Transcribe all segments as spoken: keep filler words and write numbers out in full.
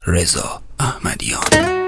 رضا احمدیان.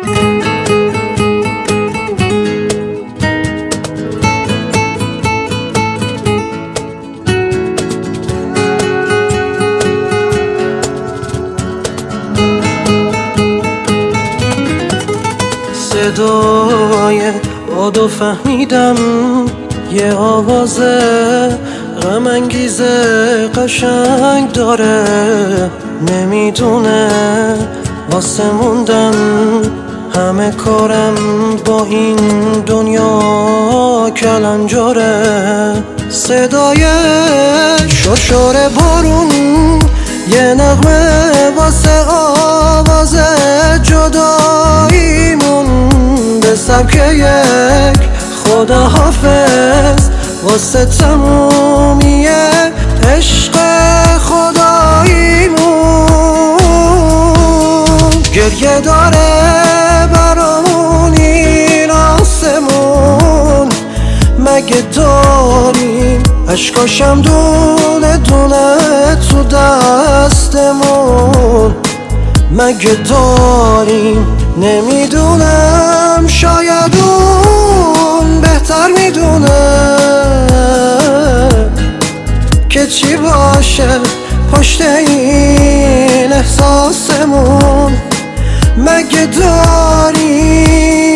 صدای بادو فهمیدم، یه آواز غم انگیز قشنگ داره، نمیدونه واسه موندن همه کارم با این دنیا کلنجاره. صدای شرشر بارون یه نغمه واسه آواز جداییمون، به سبک یک خداحافظ واسه تمومی عشق خداییمون. گریه داره برامون این آسمون، مگه داریم اشکاشم دونه دونه تو دستمون؟ مگه داریم؟ نمیدونم، شاید اون بهتر میدونه که چی باشه پشت این احساسمون. مگه داریم؟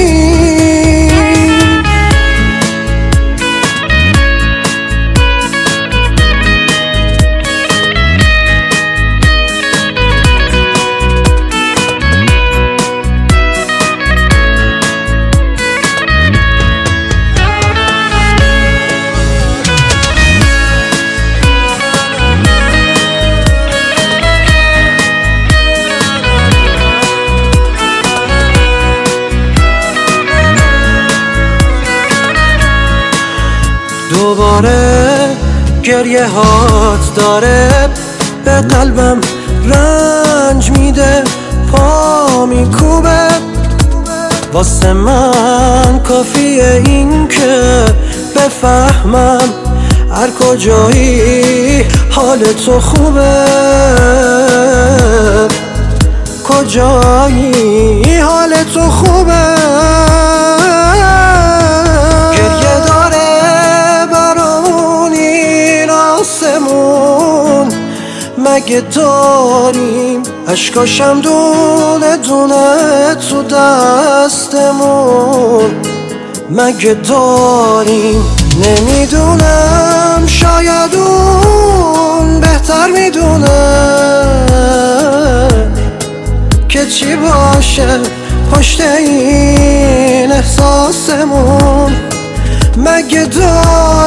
دوباره گریه هات داره به قلبم رنج میده، پا میکوبه. واسه من کافیه این که بفهمم هر کجایی حال تو خوبه، کجایی حال تو خوبه. گریه داره برامون این آسمون، مگه داریم اشکاشم دونه دونه تو دستمون؟ مگه داریم؟ نمیدونم، شاید اون بهتر میدونه که چی باشه پشت این احساسمون. مگه داریم؟